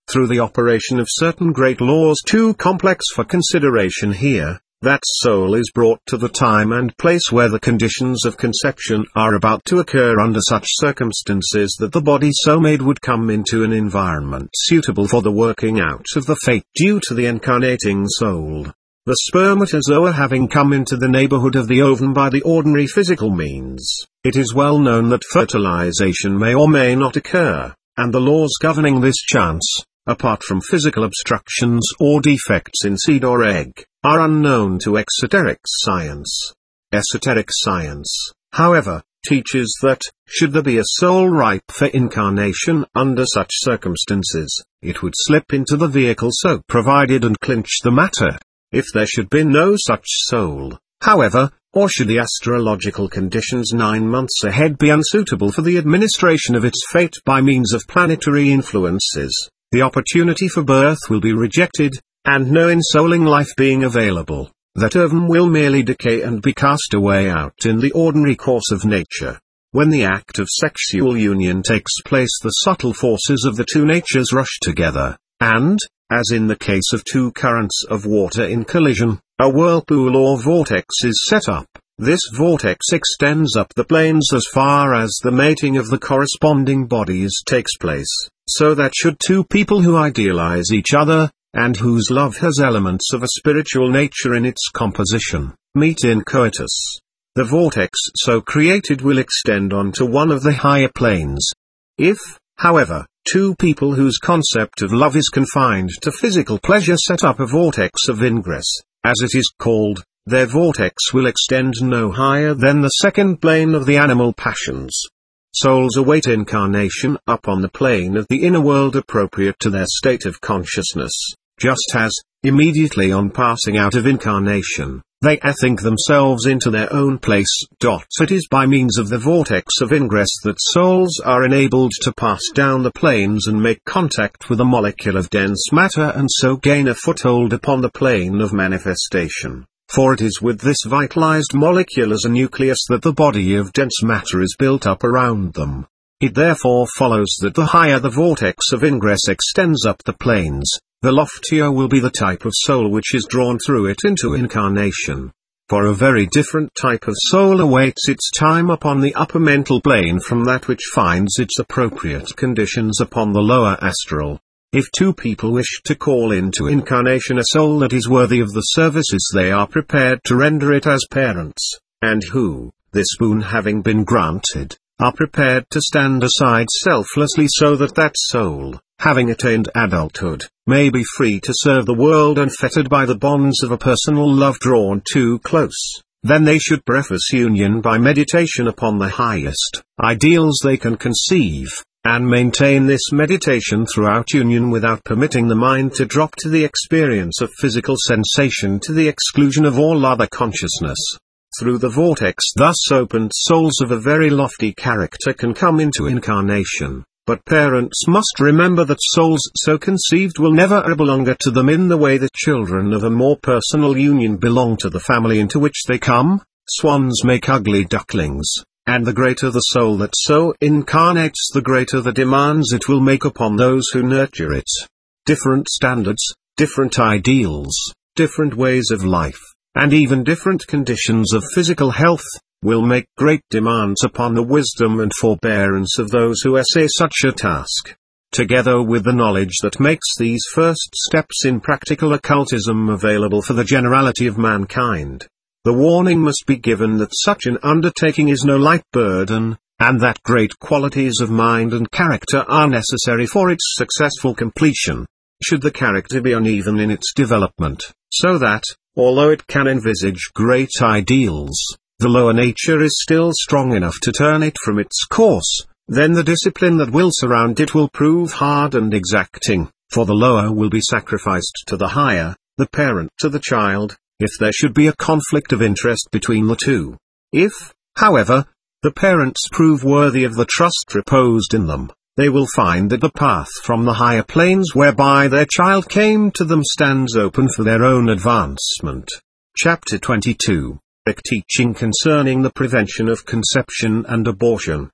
through the operation of certain great laws too complex for consideration here, that soul is brought to the time and place where the conditions of conception are about to occur under such circumstances that the body so made would come into an environment suitable for the working out of the fate due to the incarnating soul. The spermatozoa having come into the neighborhood of the ovum by the ordinary physical means, it is well known that fertilization may or may not occur, and the laws governing this chance, apart from physical obstructions or defects in seed or egg, are unknown to exoteric science. Esoteric science, however, teaches that, should there be a soul ripe for incarnation under such circumstances, it would slip into the vehicle so provided and clinch the matter. If there should be no such soul, however, or should the astrological conditions 9 months ahead be unsuitable for the administration of its fate by means of planetary influences, the opportunity for birth will be rejected, and no ensouling life being available, that ovum will merely decay and be cast away out in the ordinary course of nature. When the act of sexual union takes place, the subtle forces of the two natures rush together, and, as in the case of two currents of water in collision, a whirlpool or vortex is set up. This vortex extends up the planes as far as the mating of the corresponding bodies takes place, so that should two people who idealize each other, and whose love has elements of a spiritual nature in its composition, meet in coitus, the vortex so created will extend onto one of the higher planes. If, however, two people whose concept of love is confined to physical pleasure set up a vortex of ingress, as it is called, their vortex will extend no higher than the second plane of the animal passions. Souls await incarnation upon the plane of the inner world appropriate to their state of consciousness, just as, immediately on passing out of incarnation, they think themselves into their own place. It is by means of the vortex of ingress that souls are enabled to pass down the planes and make contact with a molecule of dense matter and so gain a foothold upon the plane of manifestation. For it is with this vitalized molecule as a nucleus that the body of dense matter is built up around them. It therefore follows that the higher the vortex of ingress extends up the planes, the loftier will be the type of soul which is drawn through it into incarnation. For a very different type of soul awaits its time upon the upper mental plane from that which finds its appropriate conditions upon the lower astral. If two people wish to call into incarnation a soul that is worthy of the services they are prepared to render it as parents, and who, this boon having been granted, are prepared to stand aside selflessly so that that soul, having attained adulthood, may be free to serve the world unfettered by the bonds of a personal love drawn too close, then they should preface union by meditation upon the highest ideals they can conceive, and maintain this meditation throughout union without permitting the mind to drop to the experience of physical sensation to the exclusion of all other consciousness. Through the vortex thus opened, souls of a very lofty character can come into incarnation, but parents must remember that souls so conceived will never belong to them in the way that children of a more personal union belong to the family into which they come. Swans make ugly ducklings, and the greater the soul that so incarnates, the greater the demands it will make upon those who nurture it. Different standards, different ideals, different ways of life, and even different conditions of physical health, will make great demands upon the wisdom and forbearance of those who essay such a task. Together with the knowledge that makes these first steps in practical occultism available for the generality of mankind, the warning must be given that such an undertaking is no light burden, and that great qualities of mind and character are necessary for its successful completion. Should the character be uneven in its development, so that, although it can envisage great ideals, the lower nature is still strong enough to turn it from its course, then the discipline that will surround it will prove hard and exacting, for the lower will be sacrificed to the higher, the parent to the child, if there should be a conflict of interest between the two. If, however, the parents prove worthy of the trust reposed in them, they will find that the path from the higher planes whereby their child came to them stands open for their own advancement. Chapter 22. Teaching concerning the prevention of conception and abortion.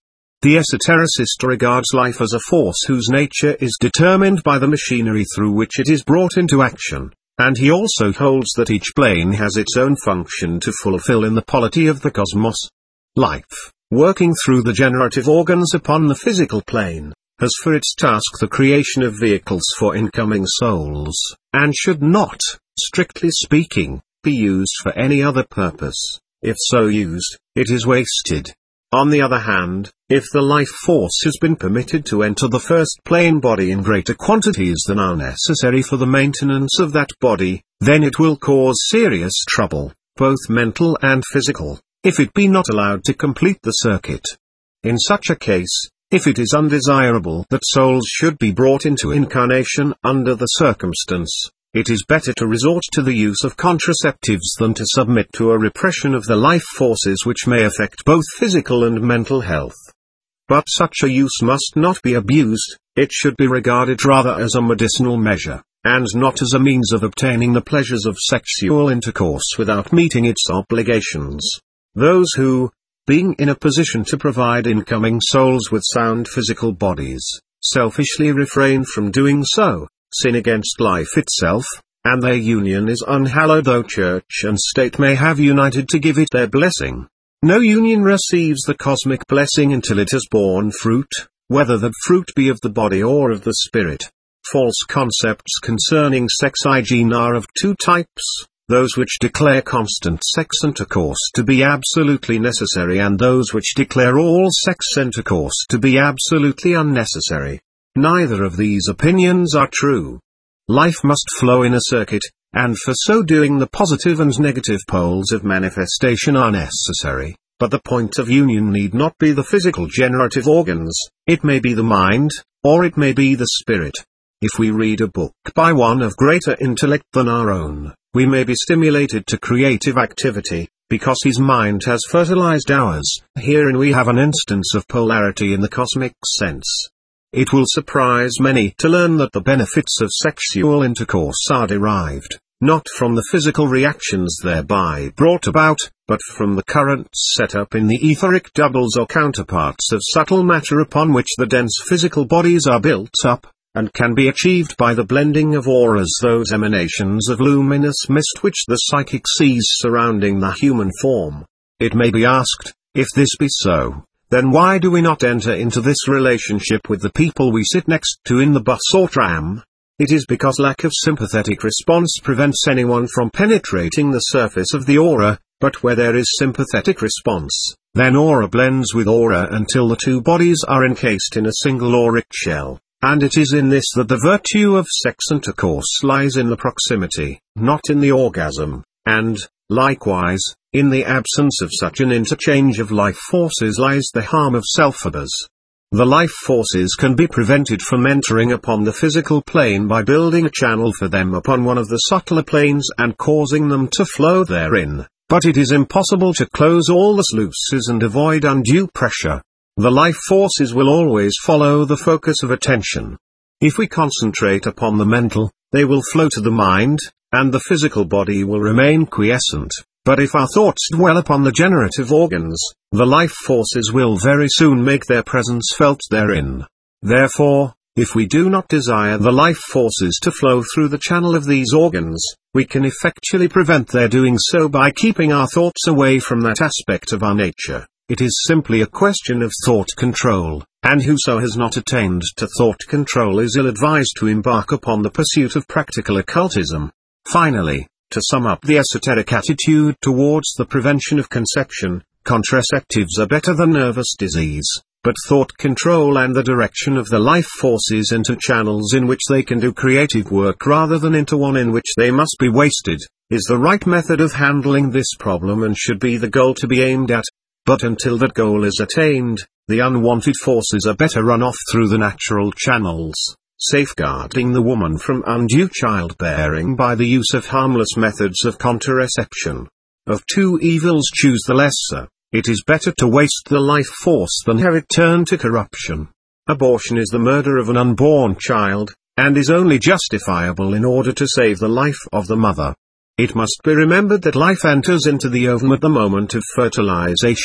The esotericist regards life as a force whose nature is determined by the machinery through which it is brought into action, and he also holds that each plane has its own function to fulfill in the polity of the cosmos. Life, working through the generative organs upon the physical plane, has for its task the creation of vehicles for incoming souls, and should not, strictly speaking, be used for any other purpose. If so used, it is wasted. On the other hand, if the life force has been permitted to enter the first plane body in greater quantities than are necessary for the maintenance of that body, then it will cause serious trouble, both mental and physical, if it be not allowed to complete the circuit. In such a case, if it is undesirable that souls should be brought into incarnation under the circumstance, it is better to resort to the use of contraceptives than to submit to a repression of the life forces which may affect both physical and mental health. But such a use must not be abused, it should be regarded rather as a medicinal measure, and not as a means of obtaining the pleasures of sexual intercourse without meeting its obligations. Those who, being in a position to provide incoming souls with sound physical bodies, selfishly refrain from doing so, sin against life itself, and their union is unhallowed though church and state may have united to give it their blessing. No union receives the cosmic blessing until it has borne fruit, whether that fruit be of the body or of the spirit. False concepts concerning sex hygiene are of two types, those which declare constant sex intercourse to be absolutely necessary and those which declare all sex intercourse to be absolutely unnecessary. Neither of these opinions are true. Life must flow in a circuit, and for so doing the positive and negative poles of manifestation are necessary, but the point of union need not be the physical generative organs, it may be the mind, or it may be the spirit. If we read a book by one of greater intellect than our own, we may be stimulated to creative activity, because his mind has fertilized ours. Herein we have an instance of polarity in the cosmic sense. It will surprise many to learn that the benefits of sexual intercourse are derived, not from the physical reactions thereby brought about, but from the currents set up in the etheric doubles or counterparts of subtle matter upon which the dense physical bodies are built up, and can be achieved by the blending of auras, those emanations of luminous mist which the psychic sees surrounding the human form. It may be asked, if this be so, then why do we not enter into this relationship with the people we sit next to in the bus or tram? It is because lack of sympathetic response prevents anyone from penetrating the surface of the aura, but where there is sympathetic response, then aura blends with aura until the two bodies are encased in a single auric shell, and it is in this that the virtue of sex intercourse lies, in the proximity, not in the orgasm, and, likewise, in the absence of such an interchange of life forces lies the harm of self-abuse. The life forces can be prevented from entering upon the physical plane by building a channel for them upon one of the subtler planes and causing them to flow therein, but it is impossible to close all the sluices and avoid undue pressure. The life forces will always follow the focus of attention. If we concentrate upon the mental, they will flow to the mind, and the physical body will remain quiescent. But if our thoughts dwell upon the generative organs, the life forces will very soon make their presence felt therein. Therefore, if we do not desire the life forces to flow through the channel of these organs, we can effectually prevent their doing so by keeping our thoughts away from that aspect of our nature. It is simply a question of thought control, and whoso has not attained to thought control is ill-advised to embark upon the pursuit of practical occultism. Finally, to sum up the esoteric attitude towards the prevention of conception, contraceptives are better than nervous disease, but thought control and the direction of the life forces into channels in which they can do creative work rather than into one in which they must be wasted, is the right method of handling this problem and should be the goal to be aimed at. But until that goal is attained, the unwanted forces are better run off through the natural channels, safeguarding the woman from undue childbearing by the use of harmless methods of contraception. Of two evils choose the lesser. It is better to waste the life force than have it turn to corruption. Abortion is the murder of an unborn child, and is only justifiable in order to save the life of the mother. It must be remembered that life enters into the ovum at the moment of fertilization,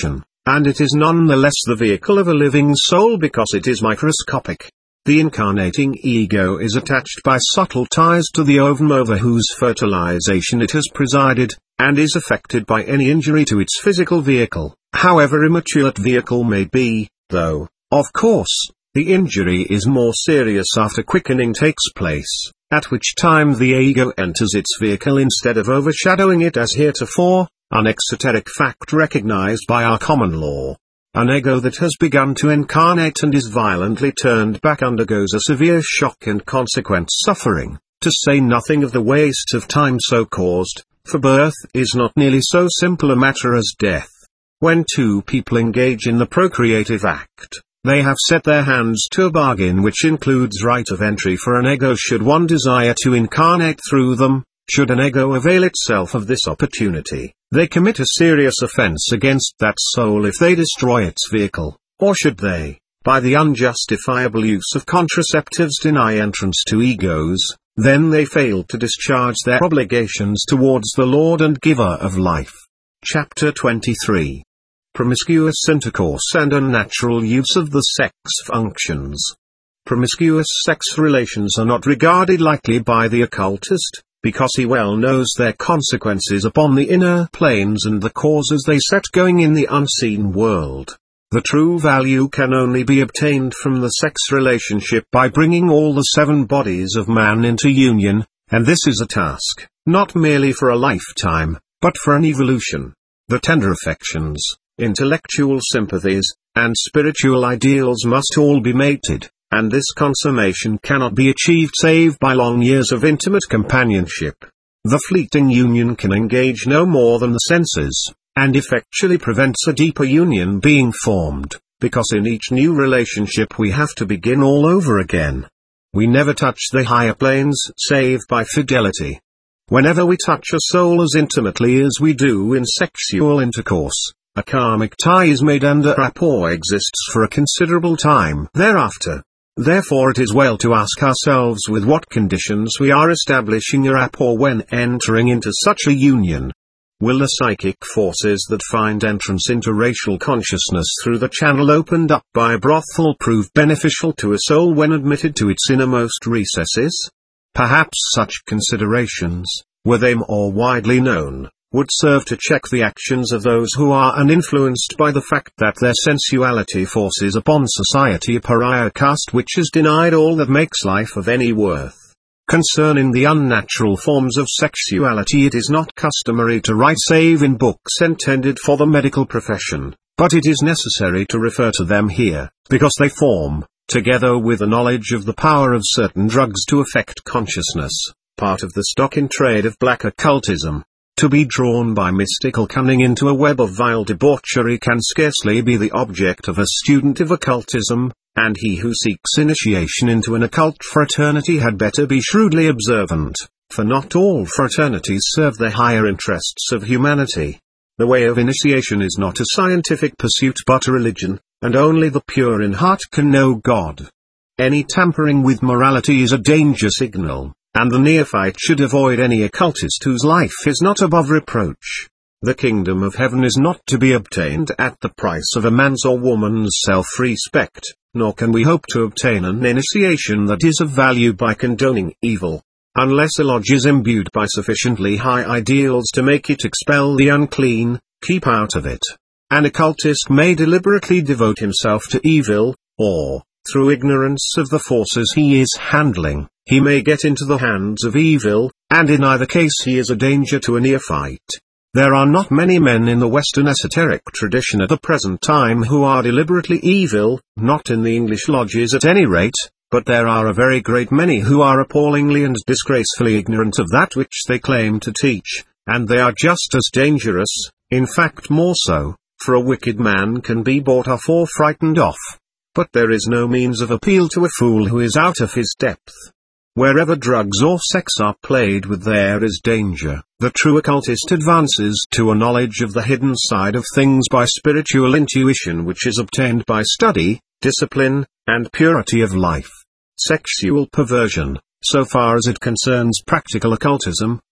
and it is nonetheless the vehicle of a living soul because it is microscopic. The incarnating ego is attached by subtle ties to the ovum over whose fertilization it has presided, and is affected by any injury to its physical vehicle, however immature that vehicle may be, though, of course, the injury is more serious after quickening takes place, at which time the ego enters its vehicle instead of overshadowing it as heretofore, an exoteric fact recognized by our common law. An ego that has begun to incarnate and is violently turned back undergoes a severe shock and consequent suffering, to say nothing of the waste of time so caused, for birth is not nearly so simple a matter as death. When two people engage in the procreative act, they have set their hands to a bargain which includes right of entry for an ego should one desire to incarnate through them. Should an ego avail itself of this opportunity, they commit a serious offense against that soul if they destroy its vehicle, or should they, by the unjustifiable use of contraceptives, deny entrance to egos, then they fail to discharge their obligations towards the Lord and Giver of life. Chapter 23. Promiscuous intercourse and unnatural use of the sex functions. Promiscuous sex relations are not regarded lightly by the occultist, because he well knows their consequences upon the inner planes and the causes they set going in the unseen world. The true value can only be obtained from the sex relationship by bringing all the 7 bodies of man into union, and this is a task, not merely for a lifetime, but for an evolution. The tender affections, intellectual sympathies, and spiritual ideals must all be mated, and this consummation cannot be achieved save by long years of intimate companionship. The fleeting union can engage no more than the senses, and effectually prevents a deeper union being formed, because in each new relationship we have to begin all over again. We never touch the higher planes save by fidelity. Whenever we touch a soul as intimately as we do in sexual intercourse, a karmic tie is made and a rapport exists for a considerable time thereafter. Therefore it is well to ask ourselves with what conditions we are establishing a rapport when entering into such a union. Will the psychic forces that find entrance into racial consciousness through the channel opened up by a brothel prove beneficial to a soul when admitted to its innermost recesses? Perhaps such considerations, were they more widely known, would serve to check the actions of those who are uninfluenced by the fact that their sensuality forces upon society a pariah caste which is denied all that makes life of any worth. Concerning the unnatural forms of sexuality, it is not customary to write save in books intended for the medical profession, but it is necessary to refer to them here, because they form, together with the knowledge of the power of certain drugs to affect consciousness, part of the stock in trade of black occultism. To be drawn by mystical cunning into a web of vile debauchery can scarcely be the object of a student of occultism, and he who seeks initiation into an occult fraternity had better be shrewdly observant, for not all fraternities serve the higher interests of humanity. The way of initiation is not a scientific pursuit but a religion, and only the pure in heart can know God. Any tampering with morality is a danger signal, and the neophyte should avoid any occultist whose life is not above reproach. The kingdom of heaven is not to be obtained at the price of a man's or woman's self-respect, nor can we hope to obtain an initiation that is of value by condoning evil, unless a lodge is imbued by sufficiently high ideals to make it expel the unclean, keep out of it. An occultist may deliberately devote himself to evil, or, through ignorance of the forces he is handling, he may get into the hands of evil, and in either case he is a danger to a neophyte. There are not many men in the Western esoteric tradition at the present time who are deliberately evil, not in the English lodges at any rate, but there are a very great many who are appallingly and disgracefully ignorant of that which they claim to teach, and they are just as dangerous, in fact more so, for a wicked man can be bought off or frightened off. But there is no means of appeal to a fool who is out of his depth. Wherever drugs or sex are played with, there is danger. The true occultist advances to a knowledge of the hidden side of things by spiritual intuition which is obtained by study, discipline, and purity of life. Sexual perversion, so far as it concerns practical occultism,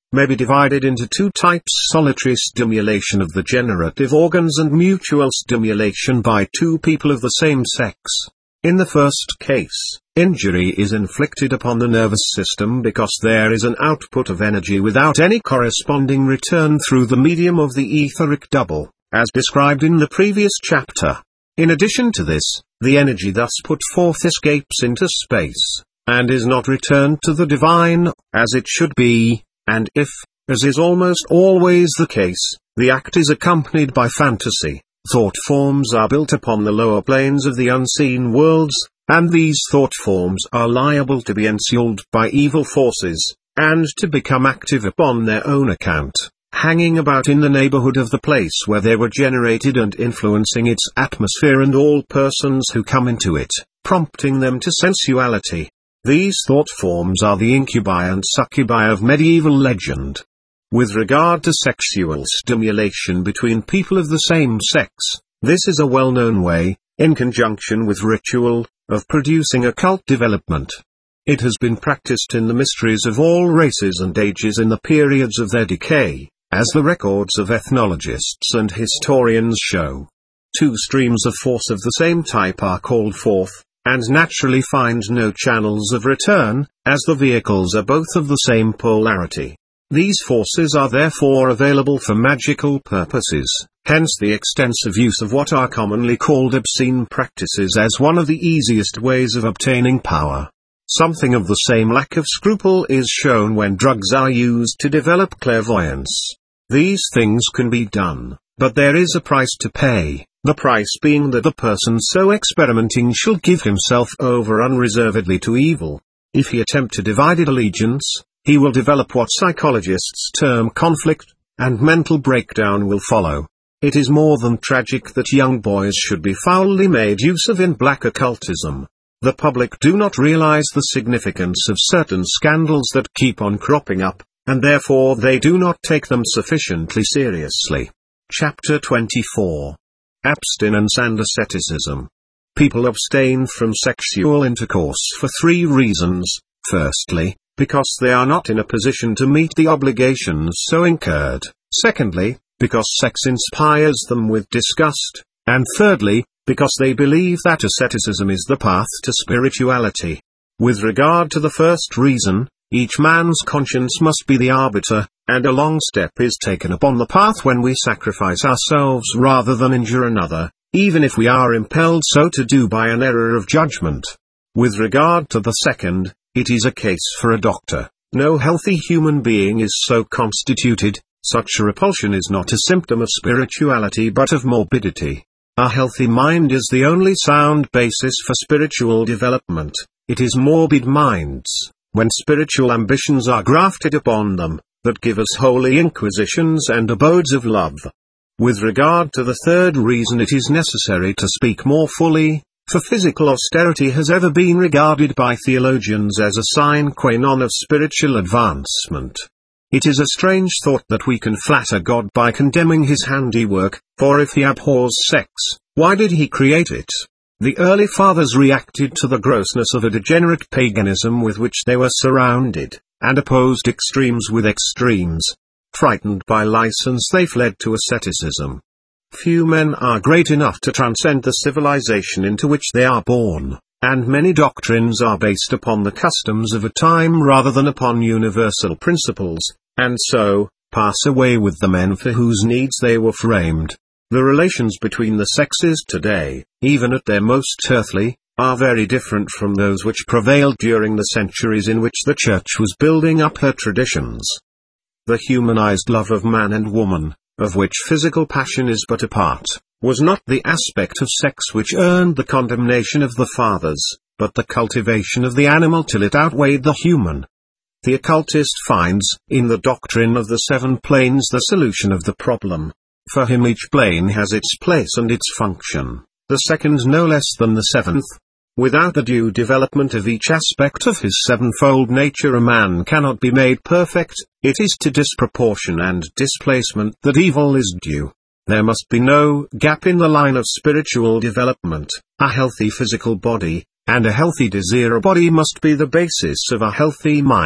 may be divided into two types: solitary stimulation of the generative organs and mutual stimulation by two people of the same sex. In the first case, injury is inflicted upon the nervous system because there is an output of energy without any corresponding return through the medium of the etheric double, as described in the previous chapter. In addition to this, the energy thus put forth escapes into space, and is not returned to the divine, as it should be, and if, as is almost always the case, the act is accompanied by fantasy, thought forms are built upon the lower planes of the unseen worlds, and these thought forms are liable to be ensealed by evil forces, and to become active upon their own account, hanging about in the neighborhood of the place where they were generated and influencing its atmosphere and all persons who come into it, prompting them to sensuality. These thought forms are the incubi and succubi of medieval legend. With regard to sexual stimulation between people of the same sex, this is a well-known way, in conjunction with ritual, of producing occult development. It has been practiced in the mysteries of all races and ages in the periods of their decay, as the records of ethnologists and historians show. Two streams of force of the same type are called forth, and naturally find no channels of return, as the vehicles are both of the same polarity. These forces are therefore available for magical purposes, hence the extensive use of what are commonly called obscene practices as one of the easiest ways of obtaining power. Something of the same lack of scruple is shown when drugs are used to develop clairvoyance. These things can be done, but there is a price to pay, the price being that the person so experimenting shall give himself over unreservedly to evil. If he attempt a divided allegiance, he will develop what psychologists term conflict, and mental breakdown will follow. It is more than tragic that young boys should be foully made use of in black occultism. The public do not realize the significance of certain scandals that keep on cropping up, and therefore they do not take them sufficiently seriously. Chapter 24. Abstinence and Asceticism. People abstain from sexual intercourse for three reasons. Firstly, because they are not in a position to meet the obligations so incurred. Secondly, because sex inspires them with disgust. And thirdly, because they believe that asceticism is the path to spirituality. With regard to the first reason, each man's conscience must be the arbiter, and a long step is taken upon the path when we sacrifice ourselves rather than injure another, even if we are impelled so to do by an error of judgment. With regard to the second, it is a case for a doctor. No healthy human being is so constituted. Such a repulsion is not a symptom of spirituality but of morbidity. A healthy mind is the only sound basis for spiritual development. It is morbid minds, when spiritual ambitions are grafted upon them, that give us holy inquisitions and abodes of love. With regard to the third reason, it is necessary to speak more fully, for physical austerity has ever been regarded by theologians as a sine qua non of spiritual advancement. It is a strange thought that we can flatter God by condemning his handiwork, for if he abhors sex, why did he create it? The early fathers reacted to the grossness of a degenerate paganism with which they were surrounded, and opposed extremes with extremes. Frightened by license, they fled to asceticism. Few men are great enough to transcend the civilization into which they are born, and many doctrines are based upon the customs of a time rather than upon universal principles, and so, pass away with the men for whose needs they were framed. The relations between the sexes today, even at their most earthly, are very different from those which prevailed during the centuries in which the Church was building up her traditions. The humanized love of man and woman, of which physical passion is but a part, was not the aspect of sex which earned the condemnation of the fathers, but the cultivation of the animal till it outweighed the human. The occultist finds, in the doctrine of the seven planes, the solution of the problem. For him each plane has its place and its function, the second no less than the seventh. Without the due development of each aspect of his sevenfold nature a man cannot be made perfect. It is to disproportion and displacement that evil is due. There must be no gap in the line of spiritual development. A healthy physical body, and a healthy desire body must be the basis of a healthy mind.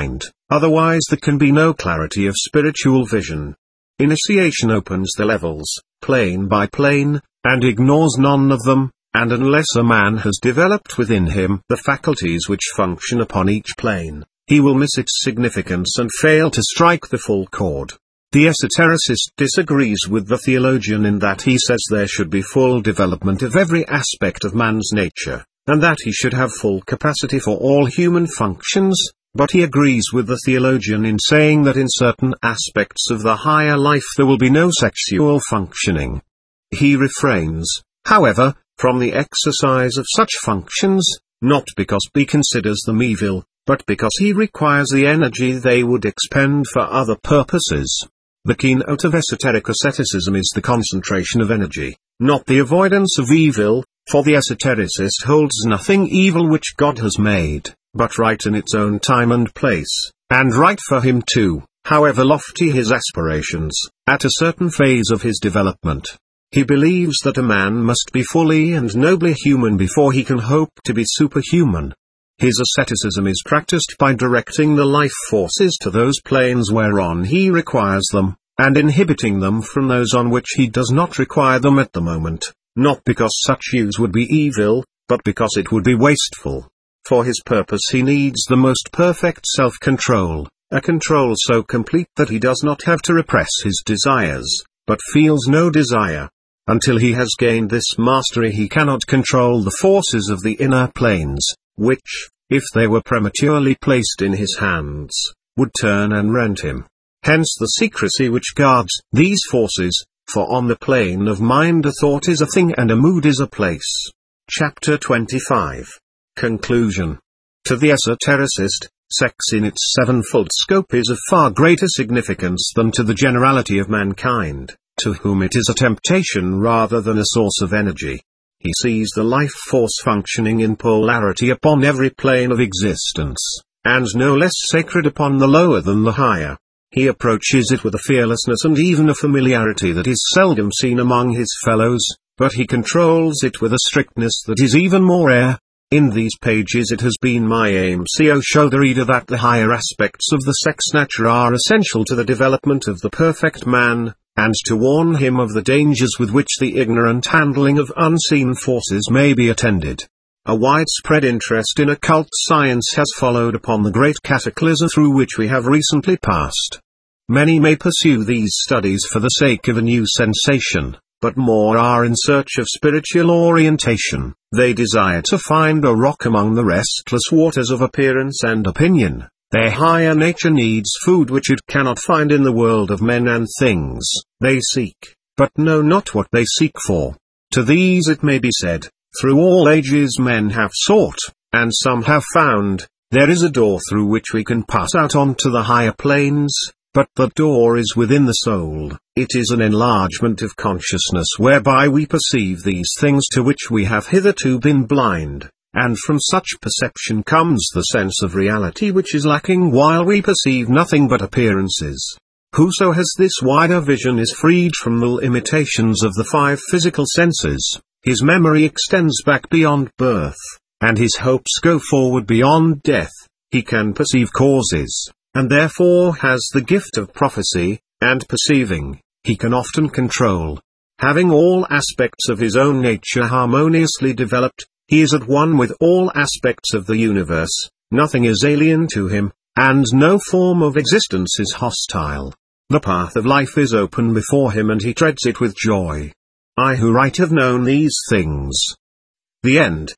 otherwise there can be no clarity of spiritual vision. Initiation opens the levels, plane by plane, and ignores none of them, and unless a man has developed within him the faculties which function upon each plane, he will miss its significance and fail to strike the full chord. The esotericist disagrees with the theologian in that he says there should be full development of every aspect of man's nature, and that he should have full capacity for all human functions, but he agrees with the theologian in saying that in certain aspects of the higher life there will be no sexual functioning. He refrains, however, from the exercise of such functions, not because he considers them evil, but because he requires the energy they would expend for other purposes. The keynote of esoteric asceticism is the concentration of energy, not the avoidance of evil, for the esotericist holds nothing evil which God has made, but right in its own time and place, and right for him too, however lofty his aspirations, at a certain phase of his development. He believes that a man must be fully and nobly human before he can hope to be superhuman. His asceticism is practiced by directing the life forces to those planes whereon he requires them, and inhibiting them from those on which he does not require them at the moment, not because such use would be evil, but because it would be wasteful. For his purpose he needs the most perfect self-control, a control so complete that he does not have to repress his desires, but feels no desire. Until he has gained this mastery he cannot control the forces of the inner planes, which, if they were prematurely placed in his hands, would turn and rend him. Hence the secrecy which guards these forces, for on the plane of mind a thought is a thing and a mood is a place. Chapter 25. Conclusion. To the esotericist, sex in its sevenfold scope is of far greater significance than to the generality of mankind, to whom it is a temptation rather than a source of energy. He sees the life force functioning in polarity upon every plane of existence, and no less sacred upon the lower than the higher. He approaches it with a fearlessness and even a familiarity that is seldom seen among his fellows, but he controls it with a strictness that is even more rare. In these pages it has been my aim to show the reader that the higher aspects of the sex nature are essential to the development of the perfect man, and to warn him of the dangers with which the ignorant handling of unseen forces may be attended. A widespread interest in occult science has followed upon the great cataclysm through which we have recently passed. Many may pursue these studies for the sake of a new sensation, but more are in search of spiritual orientation. They desire to find a rock among the restless waters of appearance and opinion. Their higher nature needs food which it cannot find in the world of men and things. They seek, but know not what they seek for. To these it may be said, through all ages men have sought, and some have found. There is a door through which we can pass out onto the higher planes, but the door is within the soul. It is an enlargement of consciousness whereby we perceive these things to which we have hitherto been blind. And from such perception comes the sense of reality which is lacking while we perceive nothing but appearances. Whoso has this wider vision is freed from the limitations of the five physical senses, his memory extends back beyond birth, and his hopes go forward beyond death. He can perceive causes, and therefore has the gift of prophecy, and perceiving, he can often control. Having all aspects of his own nature harmoniously developed, he is at one with all aspects of the universe, nothing is alien to him, and no form of existence is hostile. The path of life is open before him and he treads it with joy. I who write have known these things. The end.